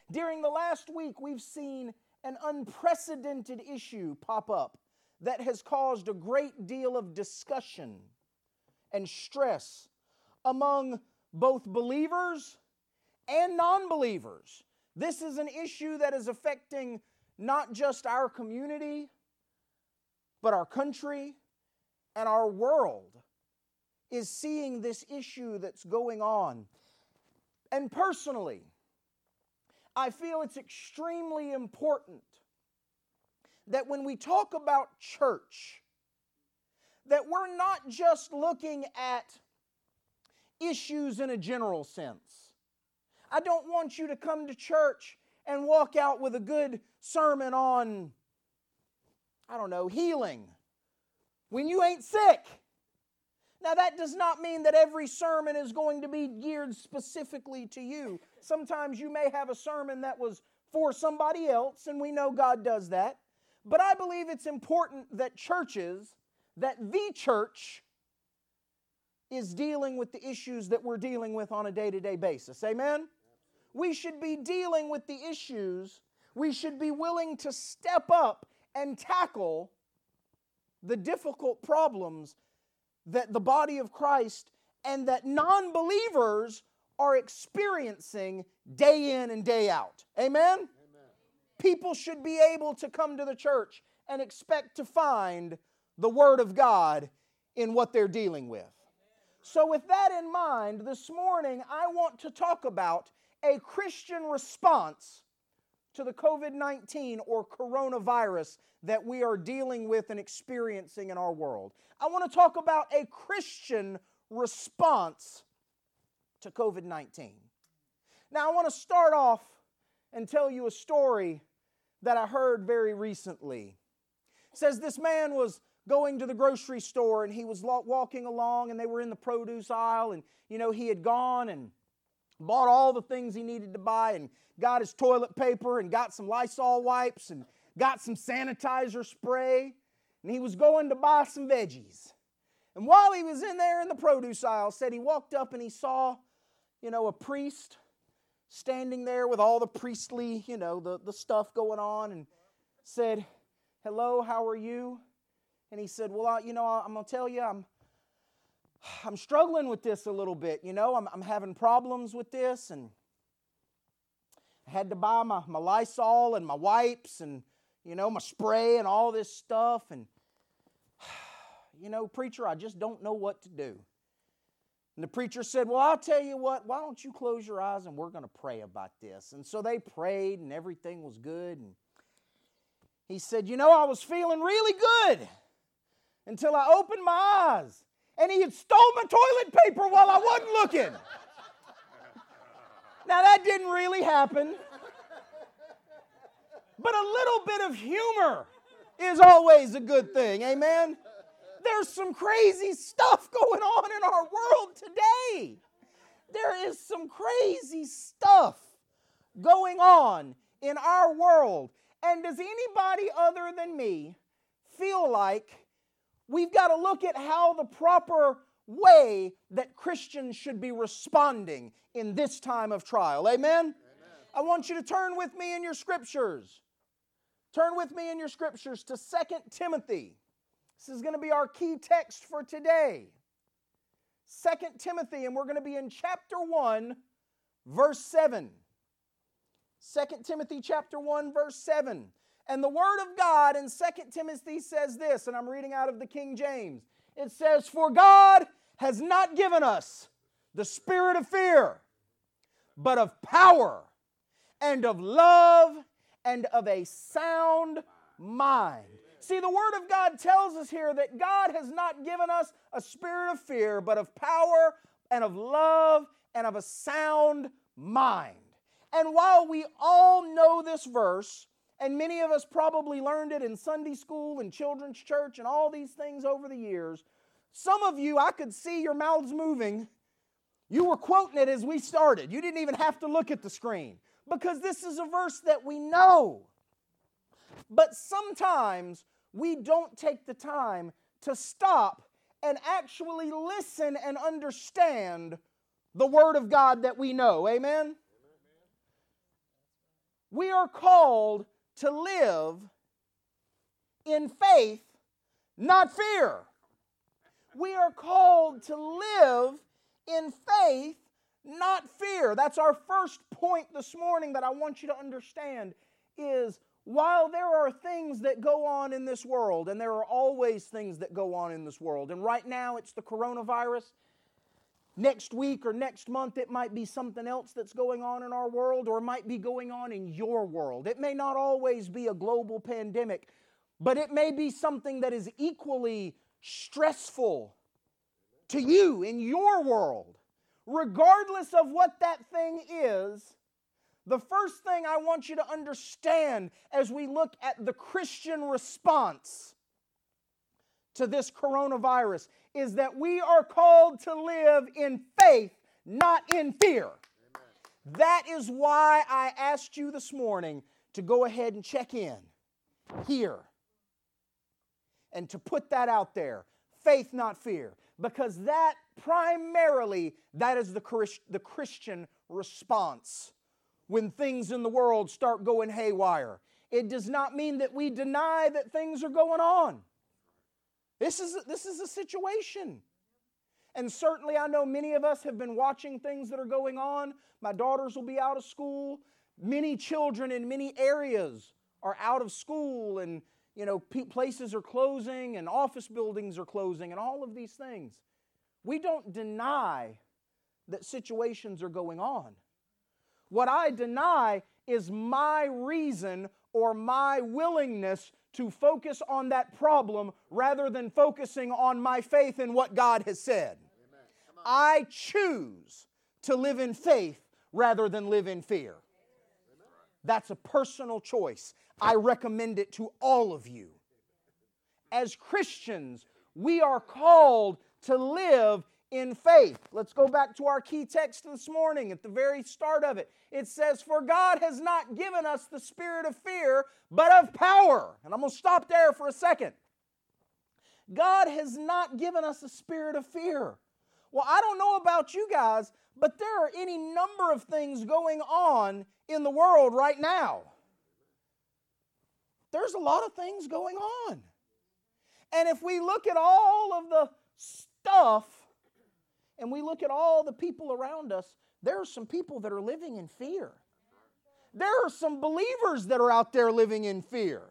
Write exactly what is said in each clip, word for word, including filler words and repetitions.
During the last week, we've seen an unprecedented issue pop up that has caused a great deal of discussion and stress among both believers and non-believers. This is an issue that is affecting not just our community, but our country and our world is seeing this issue that's going on. And personally, I feel it's extremely important that when we talk about church, that we're not just looking at issues in a general sense. I don't want you to come to church and walk out with a good sermon on, I don't know, healing when you ain't sick. Now, that does not mean that every sermon is going to be geared specifically to you. Sometimes you may have a sermon that was for somebody else, and we know God does that. But I believe it's important that churches, that the church, is dealing with the issues that we're dealing with on a day-to-day basis. Amen? We should be dealing with the issues. We should be willing to step up and tackle the difficult problems that the body of Christ and that non-believers are experiencing day in and day out. Amen? Amen? People should be able to come to the church and expect to find the Word of God in what they're dealing with. So with that in mind, this morning I want to talk about a Christian response to the covid nineteen or coronavirus that we are dealing with and experiencing in our world. I want to talk about a Christian response to covid nineteen. Now, I want to start off and tell you a story that I heard very recently. It says this man was going to the grocery store and he was walking along and they were in the produce aisle and, you know, he had gone and bought all the things he needed to buy and got his toilet paper and got some Lysol wipes and got some sanitizer spray, and he was going to buy some veggies. And while he was in there in the produce aisle, said he walked up and he saw, you know, a priest standing there with all the priestly, you know, the, the stuff going on, and said, "Hello, how are you?" And he said, "Well, I, you know, I'm going to tell you, I'm I'm struggling with this a little bit, you know, I'm, I'm having problems with this, and I had to buy my, my Lysol and my wipes and, you know, my spray and all this stuff, and, you know, preacher, I just don't know what to do." And the preacher said, "Well, I'll tell you what, why don't you close your eyes and we're going to pray about this." And so they prayed and everything was good, and he said, "You know, I was feeling really good until I opened my eyes. And he had stole my toilet paper while I wasn't looking." Now, that didn't really happen. But a little bit of humor is always a good thing. Amen? There's some crazy stuff going on in our world today. There is some crazy stuff going on in our world. And does anybody other than me feel like we've got to look at how the proper way that Christians should be responding in this time of trial? Amen? Amen? I want you to turn with me in your scriptures. Turn with me in your scriptures to Second Timothy. This is going to be our key text for today. Second Timothy, and we're going to be in chapter one, verse seven. Second Timothy chapter one, verse seven. And the Word of God in Second Timothy says this, and I'm reading out of the King James. It says, "For God has not given us the spirit of fear, but of power and of love and of a sound mind." See, the Word of God tells us here that God has not given us a spirit of fear, but of power and of love and of a sound mind. And while we all know this verse, and many of us probably learned it in Sunday school and children's church and all these things over the years, some of you, I could see your mouths moving. You were quoting it as we started. You didn't even have to look at the screen because this is a verse that we know. But sometimes we don't take the time to stop and actually listen and understand the Word of God that we know. Amen? We are called to live in faith, not fear. We are called to live in faith, not fear. That's our first point this morning that I want you to understand is while there are things that go on in this world, and there are always things that go on in this world, and right now it's the coronavirus, next week or next month it might be something else that's going on in our world, or it might be going on in your world. It may not always be a global pandemic, but it may be something that is equally stressful to you in your world. Regardless of what that thing is, the first thing I want you to understand as we look at the Christian response to this coronavirus is that we are called to live in faith, not in fear. Amen. That is why I asked you this morning to go ahead and check in here and to put that out there. Faith, not fear. Because that primarily, that is the, Christ, the Christian response when things in the world start going haywire. It does not mean that we deny that things are going on. This is, this is a situation. And certainly I know many of us have been watching things that are going on. My daughters will be out of school. Many children in many areas are out of school, and you know, places are closing and office buildings are closing and all of these things. We don't deny that situations are going on. What I deny is my reason or my willingness to focus on that problem rather than focusing on my faith in what God has said. I choose to live in faith rather than live in fear. That's a personal choice. I recommend it to all of you. As Christians, we are called to live in faith. Let's go back to our key text this morning at the very start of it. It says, "For God has not given us the spirit of fear, but of power." And I'm going to stop there for a second. God has not given us a spirit of fear. Well, I don't know about you guys, but there are any number of things going on in the world right now. There's a lot of things going on. And if we look at all of the stuff and we look at all the people around us, there are some people that are living in fear. There are some believers that are out there living in fear.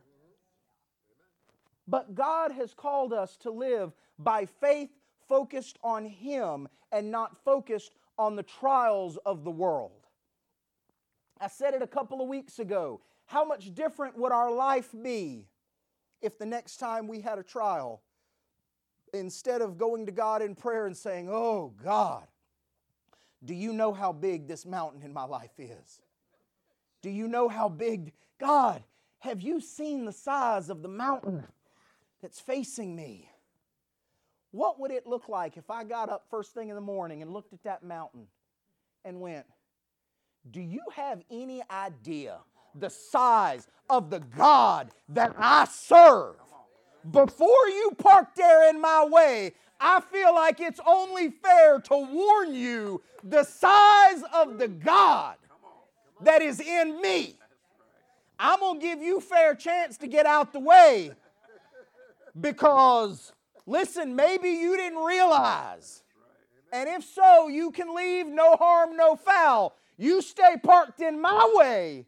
But God has called us to live by faith focused on Him and not focused on the trials of the world. I said it a couple of weeks ago. How much different would our life be if the next time we had a trial, instead of going to God in prayer and saying, "Oh God, do you know how big this mountain in my life is? Do you know how big? God, have you seen the size of the mountain that's facing me?" What would it look like if I got up first thing in the morning and looked at that mountain and went, "Do you have any idea the size of the God that I serve? Before you park there in my way, I feel like it's only fair to warn you the size of the God that is in me. I'm going to give you fair chance to get out the way because, listen, maybe you didn't realize. And if so, you can leave no harm, no foul. You stay parked in my way,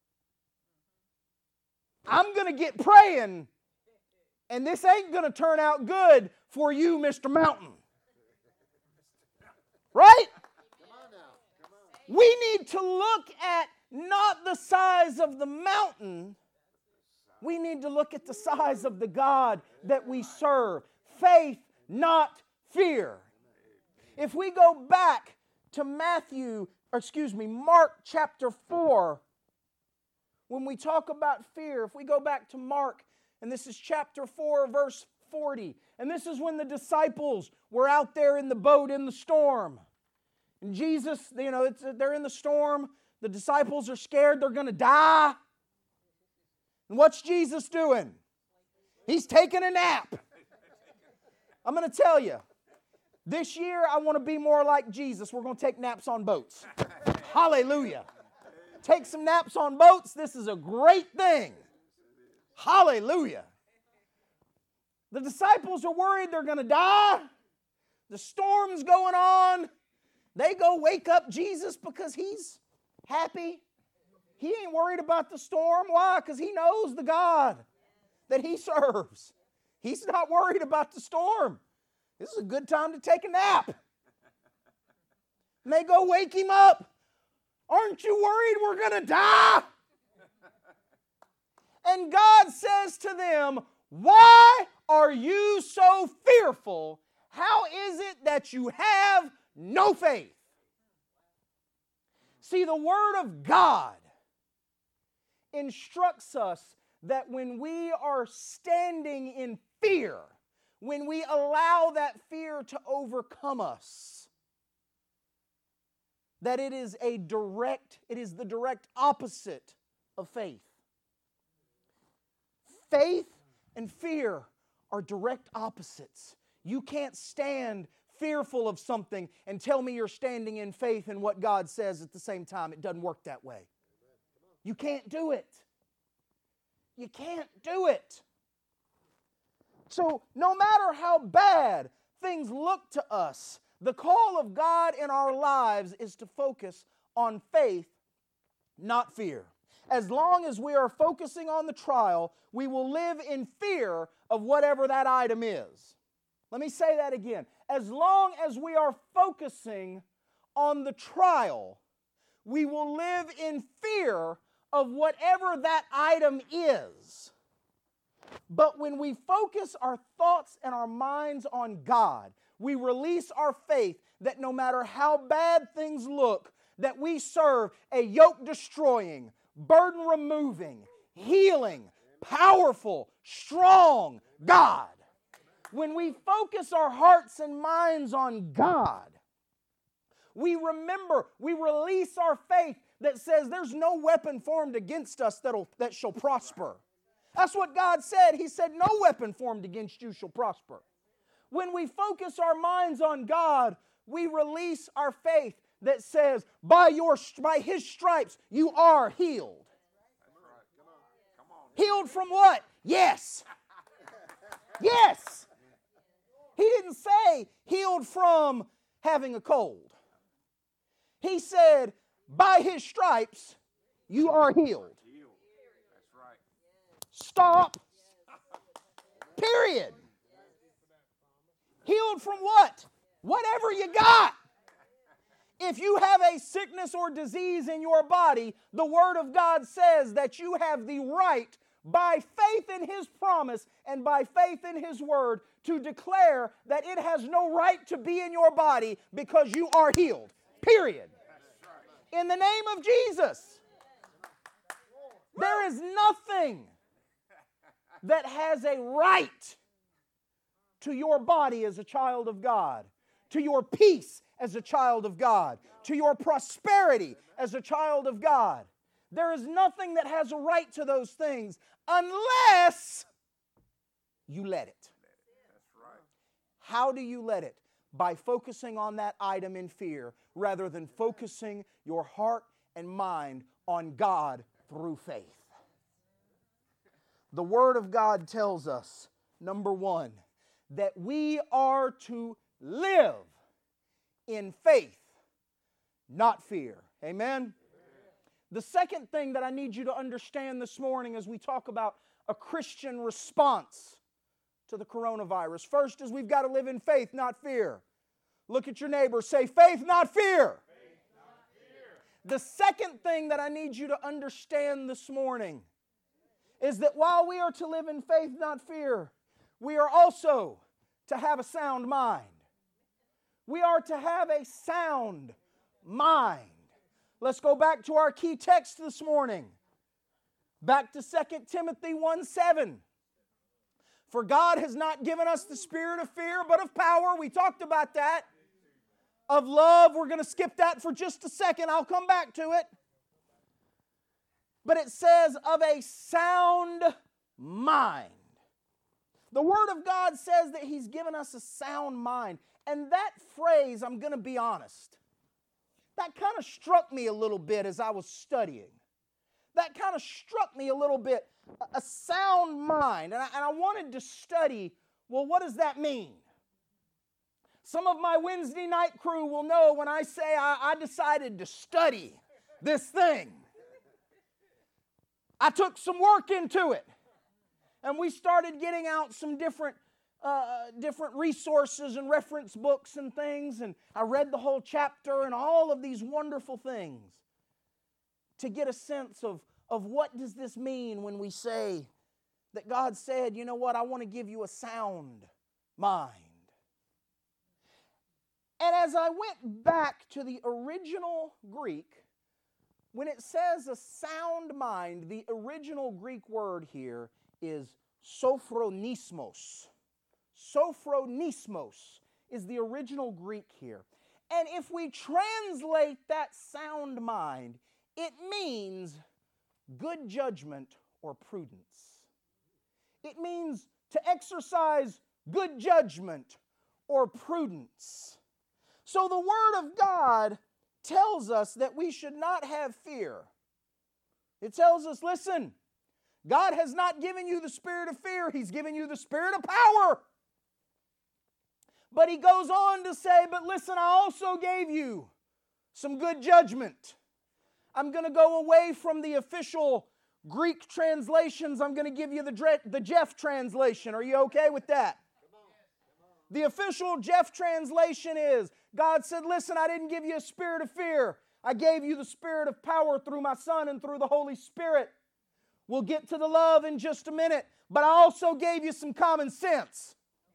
I'm going to get praying, and this ain't going to turn out good for you, Mister Mountain. Right? We need to look at not the size of the mountain. We need to look at the size of the God that we serve. Faith, not fear. If we go back to Matthew, or excuse me, Mark chapter four, when we talk about fear, if we go back to Mark, and this is chapter four, verse forty, and this is when the disciples were out there in the boat in the storm. And Jesus, you know, it's, they're in the storm. The disciples are scared they're going to die. And what's Jesus doing? He's taking a nap. I'm going to tell you, this year I want to be more like Jesus. We're going to take naps on boats. Hallelujah. take some naps on boats. This is a great thing. Hallelujah. The disciples are worried they're going to die. The storm's going on. They go wake up Jesus because he's happy. He ain't worried about the storm. Why? Because he knows the God that he serves. He's not worried about the storm. This is a good time to take a nap. And they go wake him up. Aren't you worried we're going to die? And God says to them, why are you so fearful? How is it that you have no faith? See, the Word of God instructs us that when we are standing in fear, when we allow that fear to overcome us, that it is a direct, it is the direct opposite of faith. Faith and fear are direct opposites. You can't stand fearful of something and tell me you're standing in faith in what God says at the same time. It doesn't work that way. You can't do it. You can't do it. So no matter how bad things look to us, the call of God in our lives is to focus on faith, not fear. As long as we are focusing on the trial, we will live in fear of whatever that item is. Let me say that again. As long as we are focusing on the trial, we will live in fear of whatever that item is. But when we focus our thoughts and our minds on God, we release our faith that no matter how bad things look, that we serve a yoke-destroying, burden-removing, healing, powerful, strong God. When we focus our hearts and minds on God, we remember, we release our faith that says there's no weapon formed against us that'll, that shall prosper. That's what God said. He said, no weapon formed against you shall prosper. When we focus our minds on God, we release our faith that says, by, your, by His stripes, you are healed. Healed from what? Yes. Yes. He didn't say healed from having a cold. He said, by His stripes, you are healed. Stop. Period. Healed from what? Whatever you got. If you have a sickness or disease in your body, the Word of God says that you have the right, by faith in His promise and by faith in His Word, to declare that it has no right to be in your body because you are healed. Period. In the name of Jesus. There is nothing that has a right to your body as a child of God, to your peace as a child of God, to your prosperity as a child of God. There is nothing that has a right to those things unless you let it. How do you let it? By focusing on that item in fear rather than focusing your heart and mind on God through faith. The Word of God tells us, number one, that we are to live in faith, not fear. Amen? The second thing that I need you to understand this morning as we talk about a Christian response to the coronavirus. First is we've got to live in faith, not fear. Look at your neighbor. Say, faith, not fear. Faith, not fear. The second thing that I need you to understand this morning is that while we are to live in faith, not fear, we are also to have a sound mind. We are to have a sound mind. Let's go back to our key text this morning. Back to Second Timothy one seven. For God has not given us the spirit of fear, but of power. We talked about that. Of love. We're going to skip that for just a second. I'll come back to it. But it says of a sound mind. The Word of God says that He's given us a sound mind. And that phrase, I'm going to be honest, that kind of struck me a little bit as I was studying. That kind of struck me a little bit. A sound mind. And I, and I wanted to study, well, what does that mean? Some of my Wednesday night crew will know when I say I, I decided to study this thing. I took some work into it. And we started getting out some different uh, different resources and reference books and things. And I read the whole chapter and all of these wonderful things to get a sense of, of what does this mean when we say that God said, you know what, I want to give you a sound mind. And as I went back to the original Greek, when it says a sound mind, the original Greek word here is sophronismos. Sophronismos is the original Greek here. And if we translate that sound mind, it means good judgment or prudence. It means to exercise good judgment or prudence. So the Word of God tells us that we should not have fear. It tells us, listen, God has not given you the spirit of fear. He's given you the spirit of power. But He goes on to say, but listen, I also gave you some good judgment. I'm going to go away from the official Greek translations. I'm going to give you the, Dre- the Jeff translation. Are you okay with that? The official Jeff translation is, God said, listen, I didn't give you a spirit of fear. I gave you the spirit of power through my Son and through the Holy Spirit. We'll get to the love in just a minute, but I also gave you some common sense.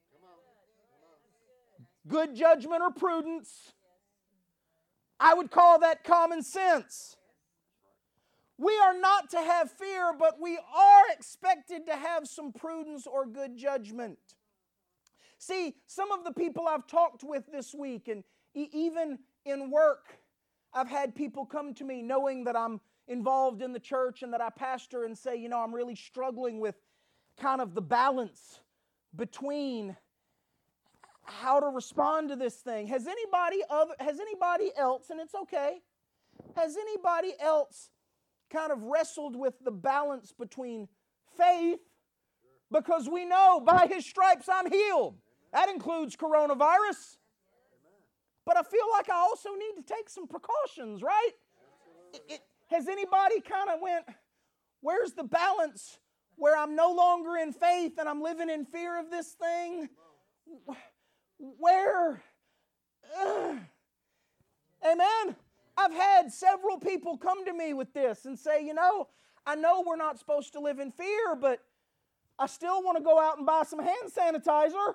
Good judgment or prudence. I would call that common sense. We are not to have fear, but we are expected to have some prudence or good judgment. See, some of the people I've talked with this week, and e- even in work, I've had people come to me knowing that I'm involved in the church and that I pastor and say, you know, I'm really struggling with kind of the balance between how to respond to this thing. Has anybody other, has anybody else, and it's okay, has anybody else kind of wrestled with the balance between faith, because we know by His stripes I'm healed. That includes coronavirus. But I feel like I also need to take some precautions, right? It, it, has anybody kind of went, where's the balance where I'm no longer in faith and I'm living in fear of this thing? Where? Uh, amen? I've had several people come to me with this and say, you know, I know we're not supposed to live in fear, but I still want to go out and buy some hand sanitizer.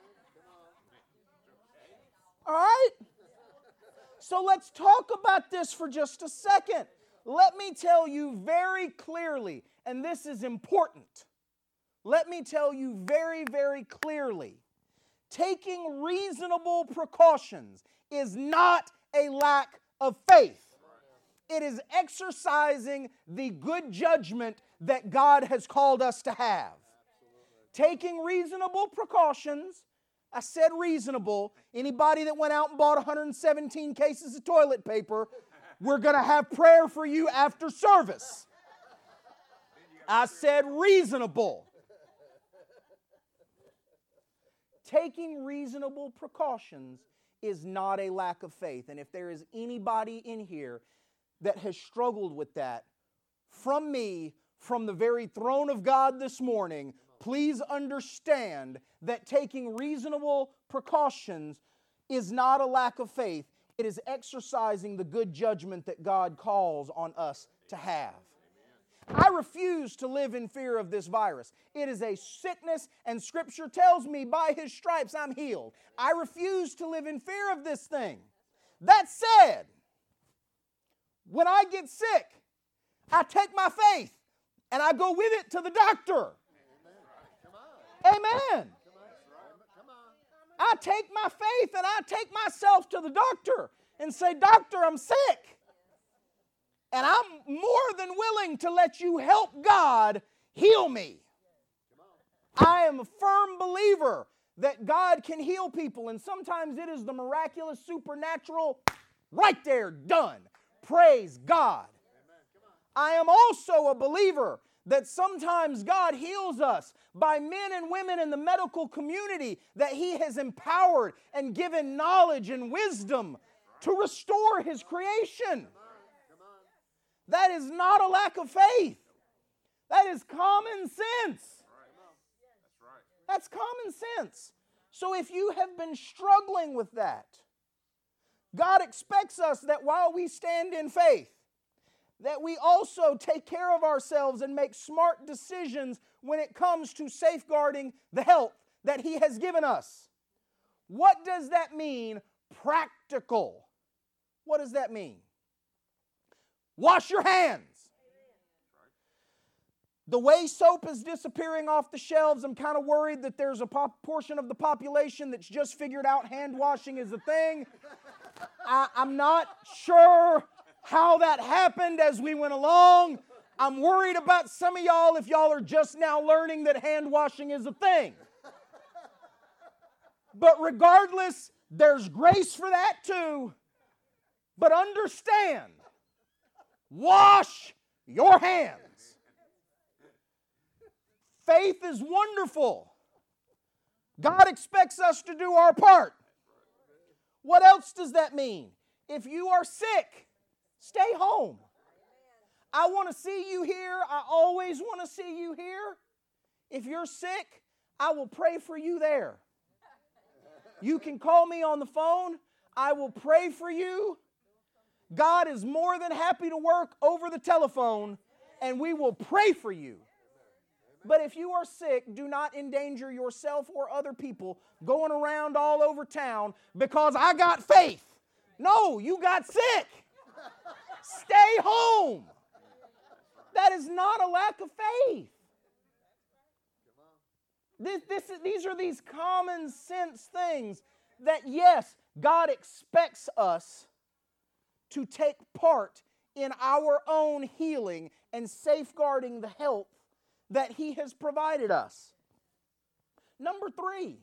All right? So let's talk about this for just a second. Let me tell you very clearly, and this is important. Let me tell you very, very clearly. Taking reasonable precautions is not a lack of faith. It is exercising the good judgment that God has called us to have. Taking reasonable precautions, I said reasonable. Anybody that went out and bought one hundred seventeen cases of toilet paper, we're going to have prayer for you after service. I said reasonable. Taking reasonable precautions is not a lack of faith. And if there is anybody in here that has struggled with that, from me, from the very throne of God this morning, please understand that taking reasonable precautions is not a lack of faith. It is exercising the good judgment that God calls on us to have. I refuse to live in fear of this virus. It is a sickness, and Scripture tells me by His stripes I'm healed. I refuse to live in fear of this thing. That said, when I get sick, I take my faith and I go with it to the doctor. Amen. I take my faith and I take myself to the doctor and say, Doctor, I'm sick. And I'm more than willing to let you help God heal me. I am a firm believer that God can heal people, and sometimes it is the miraculous, supernatural Right there, done. Praise God. I am also a believer that sometimes God heals us by men and women in the medical community that He has empowered and given knowledge and wisdom to restore His creation. That is not a lack of faith. That is common sense. That's common sense. So if you have been struggling with that, God expects us that while we stand in faith, that we also take care of ourselves and make smart decisions when it comes to safeguarding the health that He has given us. What does that mean? Practical. What does that mean? Wash your hands. The way soap is disappearing off the shelves, I'm kind of worried that there's a pop- portion of the population that's just figured out hand washing is a thing. I, I'm not sure how that happened as we went along. I'm worried about some of y'all if y'all are just now learning that hand washing is a thing. But regardless, there's grace for that too. But understand, wash your hands. Faith is wonderful. God expects us to do our part. What else does that mean? If you are sick, stay home. I want to see you here. I always want to see you here. If you're sick, I will pray for you there. You can call me on the phone. I will pray for you. God is more than happy to work over the telephone, and we will pray for you. But if you are sick, do not endanger yourself or other people going around all over town because I got faith. No, you got sick. Stay home. That is not a lack of faith. This, this, these are these common sense things that, yes, God expects us to take part in our own healing and safeguarding the health that He has provided us. Number three,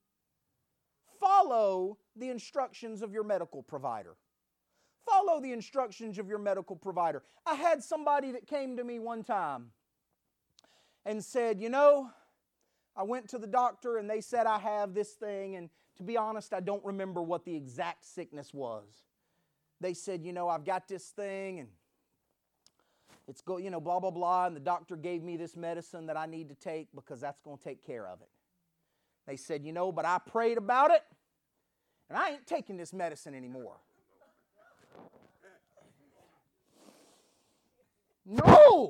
follow the instructions of your medical provider. Follow the instructions of your medical provider. I had somebody that came to me one time and said, you know, I went to the doctor and they said I have this thing, and to be honest, I don't remember what the exact sickness was. They said, you know, I've got this thing and it's go, you know, blah, blah, blah, and the doctor gave me this medicine that I need to take because that's going to take care of it. They said, you know, but I prayed about it, and I ain't taking this medicine anymore. No!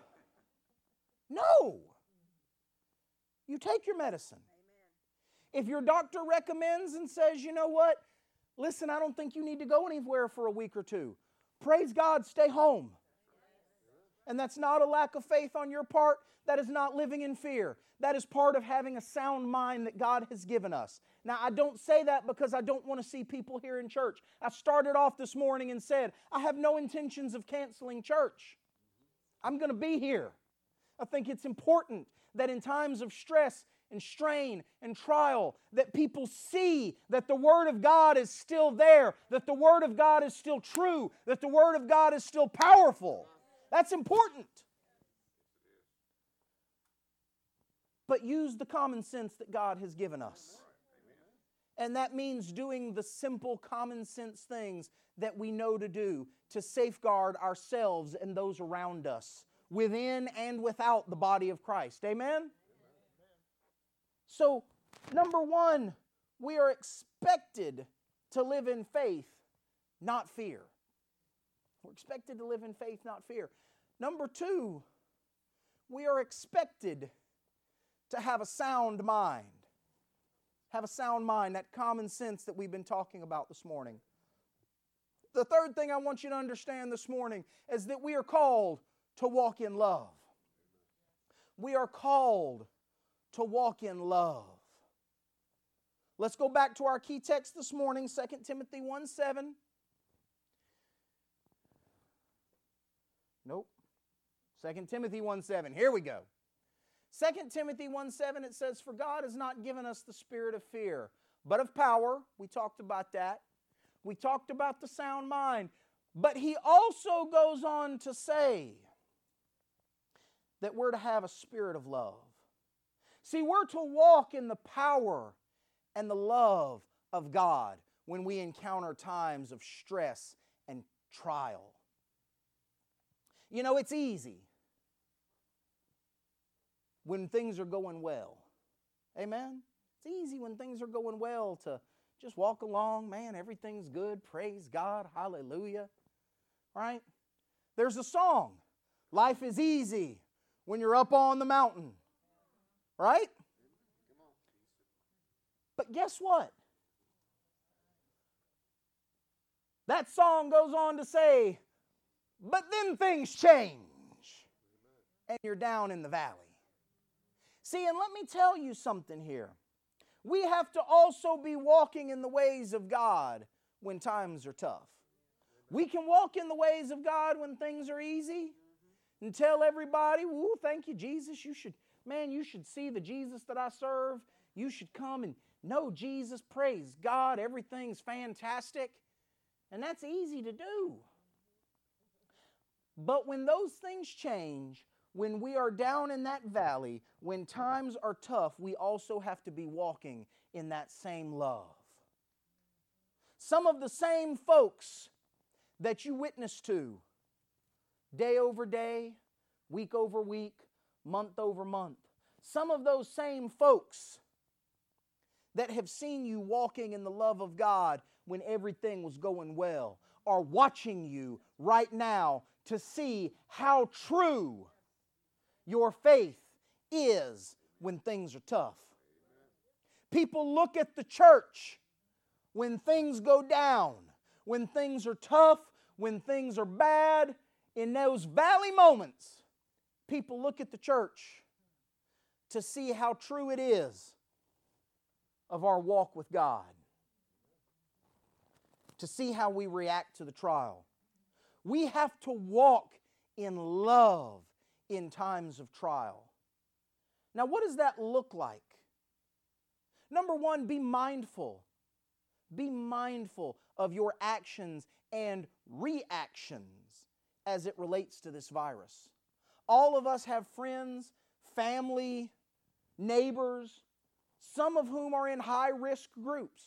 No! You take your medicine. If your doctor recommends and says, you know what, listen, I don't think you need to go anywhere for a week or two. Praise God, stay home. And that's not a lack of faith on your part. That is not living in fear. That is part of having a sound mind that God has given us. Now, I don't say that because I don't want to see people here in church. I started off this morning and said, I have no intentions of canceling church. I'm going to be here. I think it's important that in times of stress and strain and trial, that people see that the Word of God is still there, that the Word of God is still true, that the Word of God is still powerful. That's important. But use the common sense that God has given us. And that means doing the simple common sense things that we know to do to safeguard ourselves and those around us, within and without the body of Christ. Amen? So, number one, we are expected to live in faith, not fear. We're expected to live in faith, not fear. Number two, we are expected to have a sound mind. Have a sound mind, that common sense that we've been talking about this morning. The third thing I want you to understand this morning is that we are called to walk in love. We are called to walk in love. Let's go back to our key text this morning, Second Timothy one seven. Nope. Second Timothy one seven. Here we go. Second Timothy one seven, it says, for God has not given us the spirit of fear, but of power. We talked about that. We talked about the sound mind. But he also goes on to say that we're to have a spirit of love. See, we're to walk in the power and the love of God when we encounter times of stress and trial. You know, it's easy when things are going well. Amen? It's easy when things are going well to just walk along. Man, everything's good. Praise God. Hallelujah. Right? There's a song. Life is easy when you're up on the mountain. Right? But guess what? That song goes on to say, but then things change and you're down in the valley. See, and let me tell you something here. We have to also be walking in the ways of God when times are tough. We can walk in the ways of God when things are easy and tell everybody, "Woo, thank you, Jesus. You should, man, you should see the Jesus that I serve. You should come and know Jesus. Praise God. Everything's fantastic." And that's easy to do. But when those things change, when we are down in that valley, when times are tough, we also have to be walking in that same love. Some of the same folks that you witness to day over day, week over week, month over month, some of those same folks that have seen you walking in the love of God when everything was going well are watching you right now to see how true your faith is when things are tough. People look at the church when things go down, when things are tough, when things are bad. In those valley moments, people look at the church to see how true it is of our walk with God, to see how we react to the trial. We have to walk in love in times of trial. Now, what does that look like? Number one, be mindful. Be mindful of your actions and reactions as it relates to this virus. All of us have friends, family, neighbors, some of whom are in high-risk groups.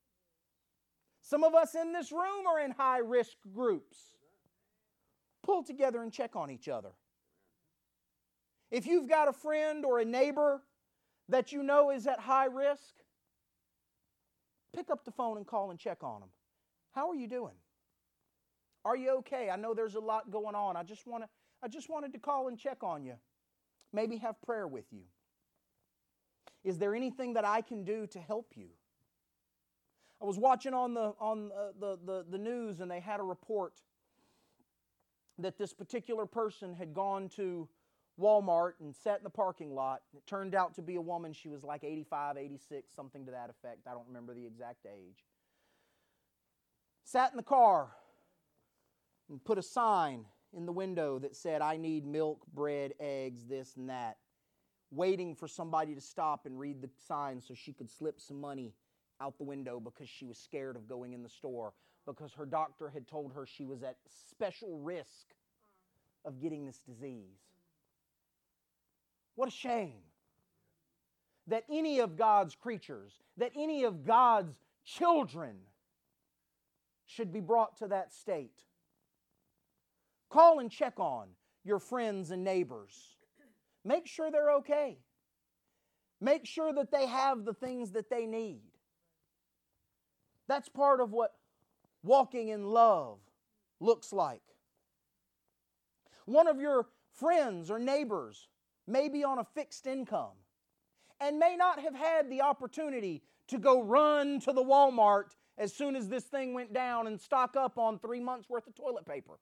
Some of us in this room are in high-risk groups. Pull together and check on each other. If you've got a friend or a neighbor that you know is at high risk, pick up the phone and call and check on them. How are you doing? Are you okay? I know there's a lot going on. I just want to, I just wanted to call and check on you. Maybe have prayer with you. Is there anything that I can do to help you? I was watching on the on uh, the, the the news, and they had a report that this particular person had gone to Walmart and sat in the parking lot. It turned out to be a woman. She was like eighty-five, eighty-six, something to that effect. I don't remember the exact age. Sat in the car and put a sign in the window that said, "I need milk, bread, eggs, this and that," waiting for somebody to stop and read the sign so she could slip some money out the window because she was scared of going in the store, because her doctor had told her she was at special risk of getting this disease. What a shame that any of God's creatures, that any of God's children should be brought to that state. Call and check on your friends and neighbors. Make sure they're okay. Make sure that they have the things that they need. That's part of what walking in love looks like. One of your friends or neighbors may be on a fixed income and may not have had the opportunity to go run to the Walmart as soon as this thing went down and stock up on three months worth of toilet paper.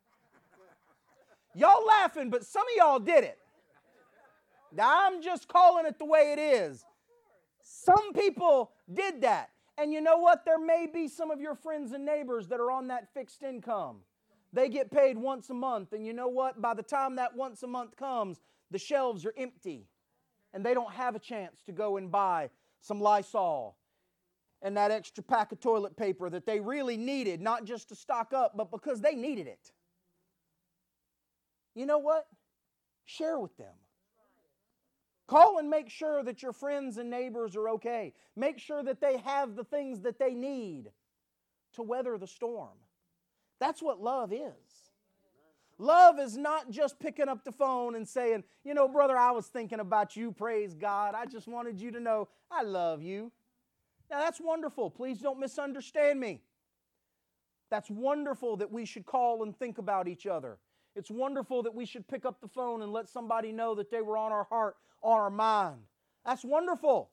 Y'all laughing, but some of y'all did it. I'm just calling it the way it is. Some people did that. And you know what? There may be some of your friends and neighbors that are on that fixed income. They get paid once a month. And you know what? By the time that once a month comes, the shelves are empty. And they don't have a chance to go and buy some Lysol and that extra pack of toilet paper that they really needed, not just to stock up, but because they needed it. You know what? Share with them. Call and make sure that your friends and neighbors are okay. Make sure that they have the things that they need to weather the storm. That's what love is. Love is not just picking up the phone and saying, you know, brother, I was thinking about you, praise God. I just wanted you to know I love you. Now, that's wonderful. Please don't misunderstand me. That's wonderful that we should call and think about each other. It's wonderful that we should pick up the phone and let somebody know that they were on our heart, on our mind. That's wonderful.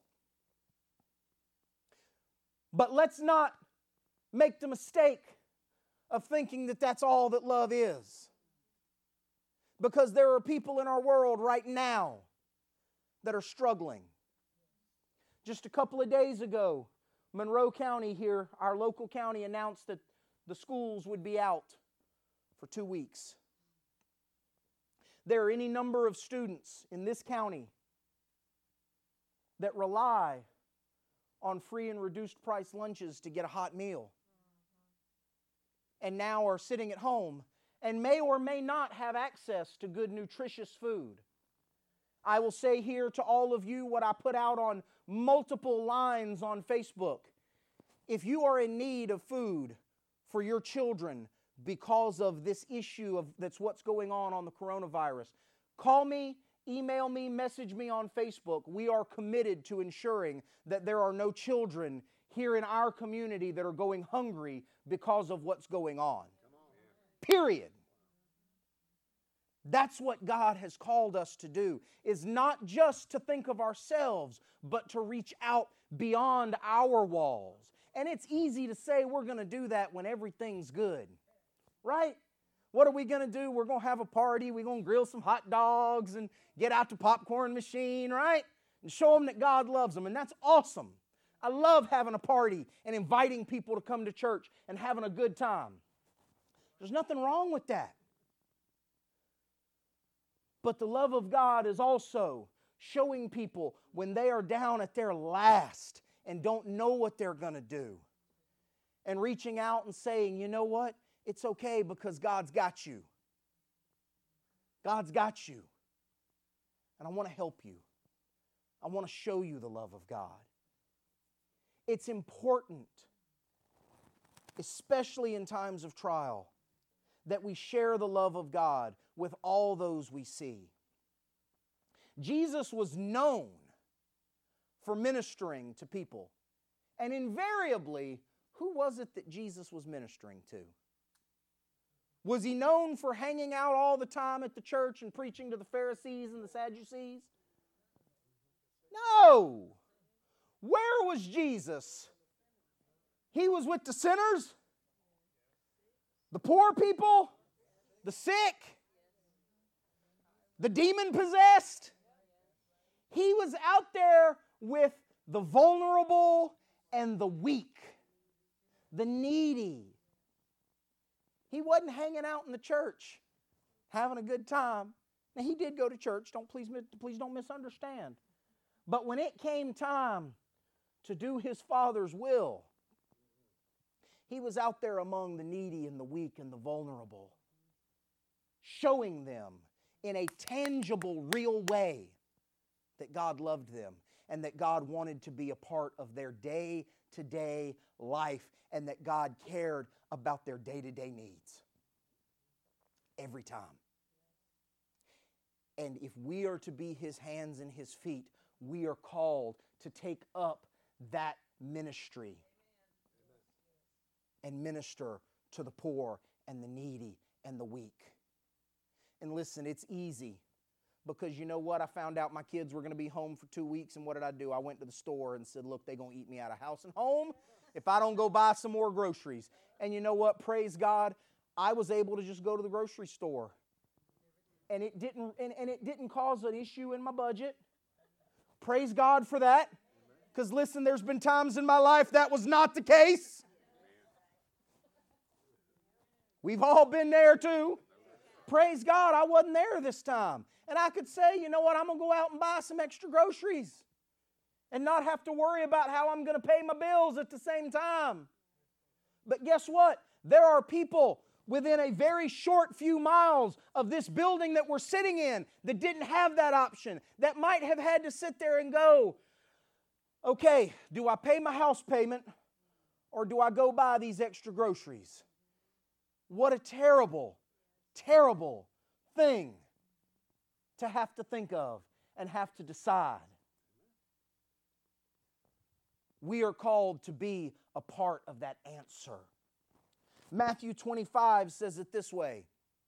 But let's not make the mistake of thinking that that's all that love is. Because there are people in our world right now that are struggling. Just a couple of days ago, Monroe County here, our local county, announced that the schools would be out for two weeks. There are any number of students in this county that rely on free and reduced price lunches to get a hot meal, and now are sitting at home and may or may not have access to good, nutritious food. I will say here to all of you what I put out on multiple lines on Facebook. If you are in need of food for your children because of this issue of that's what's going on on the coronavirus, call me, email me, message me on Facebook. We are committed to ensuring that there are no children here in our community that are going hungry because of what's going on. Period. That's what God has called us to do, is not just to think of ourselves, but to reach out beyond our walls. And it's easy to say we're going to do that when everything's good, right? What are we going to do? We're going to have a party. We're going to grill some hot dogs and get out the popcorn machine, right? And show them that God loves them. And that's awesome. I love having a party and inviting people to come to church and having a good time. There's nothing wrong with that. But the love of God is also showing people when they are down at their last and don't know what they're going to do, and reaching out and saying, you know what? It's okay because God's got you. God's got you. And I want to help you. I want to show you the love of God. It's important, especially in times of trial, that we share the love of God with all those we see. Jesus was known for ministering to people. And invariably, who was it that Jesus was ministering to? Was he known for hanging out all the time at the church and preaching to the Pharisees and the Sadducees? No! Where was Jesus? He was with the sinners, the poor people, the sick, the demon-possessed. He was out there with the vulnerable and the weak, the needy. He wasn't hanging out in the church, having a good time. Now, he did go to church. Don't please, please don't misunderstand. But when it came time to do His Father's will, He was out there among the needy and the weak and the vulnerable, showing them in a tangible, real way that God loved them and that God wanted to be a part of their day-to-day life and that God cared about their day-to-day needs. Every time. And if we are to be His hands and His feet, we are called to take up that ministry and minister to the poor and the needy and the weak. And listen, it's easy because you know what? I found out my kids were going to be home for two weeks, and what did I do? I went to the store and said, look, they're going to eat me out of house and home if I don't go buy some more groceries. And you know what? Praise God, I was able to just go to the grocery store. And it didn't, and, and it didn't cause an issue in my budget. Praise God for that. Because listen, there's been times in my life that was not the case. We've all been there too. Praise God, I wasn't there this time. And I could say, you know what, I'm going to go out and buy some extra groceries. and not have to worry about how I'm going to pay my bills at the same time. But guess what? There are people within a very short few miles of this building that we're sitting in that didn't have that option, that might have had to sit there and go, okay, do I pay my house payment or do I go buy these extra groceries? What a terrible, terrible thing to have to think of and have to decide. We are called to be a part of that answer. Matthew twenty-five says it this way.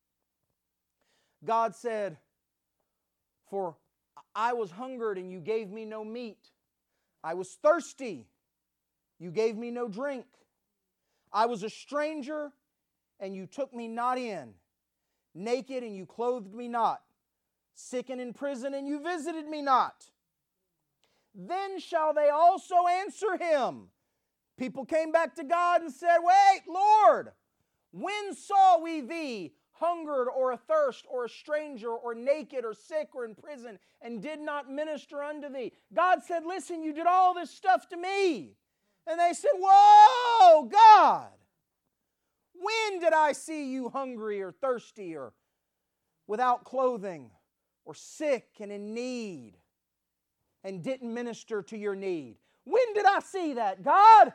God said, "For I was hungered and you gave me no meat. I was thirsty, you gave me no drink. I was a stranger and you took me not in. Naked and you clothed me not. Sick and in prison and you visited me not." Then shall they also answer him. People came back to God and said, "Wait, Lord, when saw we thee hungered or athirst or a stranger or naked or sick or in prison and did not minister unto thee?" God said, "Listen, you did all this stuff to me." And they said, "Whoa, God, when did I see you hungry or thirsty or without clothing or sick and in need and didn't minister to your need? When did I see that, God?"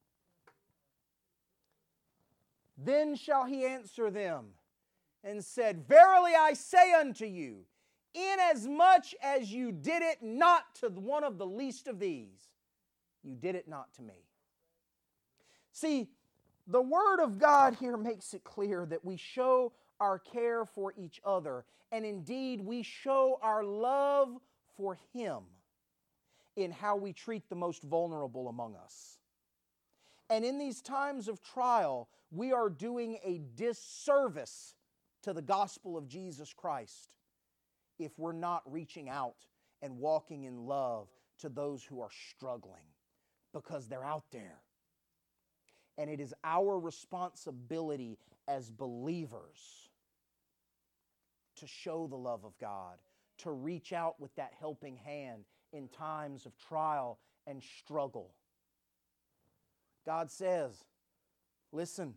Then shall he answer them and said, "Verily I say unto you, inasmuch as you did it not to one of the least of these, you did it not to me." See, the Word of God here makes it clear that we show our care for each other, and indeed we show our love for Him in how we treat the most vulnerable among us. And in these times of trial, we are doing a disservice to the gospel of Jesus Christ if we're not reaching out and walking in love to those who are struggling, because they're out there. And it is our responsibility as believers to show the love of God, to reach out with that helping hand in times of trial and struggle. God says, listen,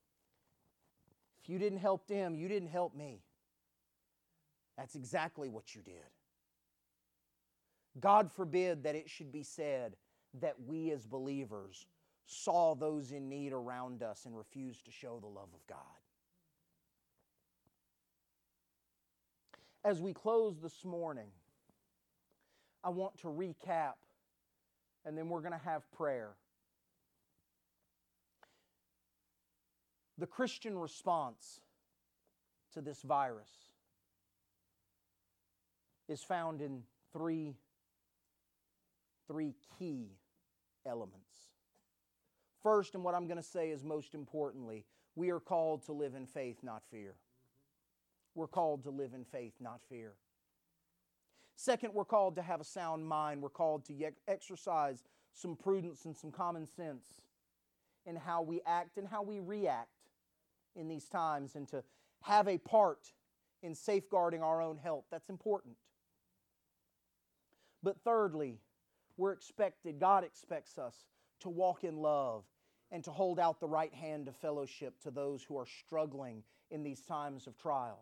if you didn't help them, you didn't help me. That's exactly what you did. God forbid that it should be said that we as believers saw those in need around us and refused to show the love of God. As we close this morning, I want to recap, and then we're going to have prayer. The Christian response to this virus is found in three, three key elements. First, and what I'm going to say is most importantly, we are called to live in faith, not fear. We're called to live in faith, not fear. Second, we're called to have a sound mind. We're called to exercise some prudence and some common sense in how we act and how we react in these times, and to have a part in safeguarding our own health. That's important. But thirdly, we're expected, God expects us to walk in love and to hold out the right hand of fellowship to those who are struggling in these times of trial.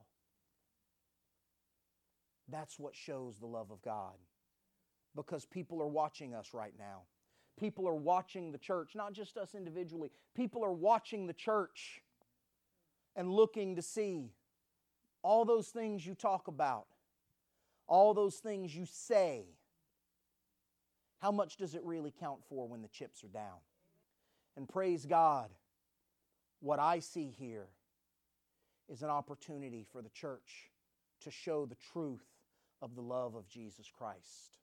That's what shows the love of God, because people are watching us right now. People are watching the church, not just us individually. People are watching the church and looking to see all those things you talk about, all those things you say. How much does it really count for when the chips are down? And praise God, what I see here is an opportunity for the church to show the truth of the love of Jesus Christ.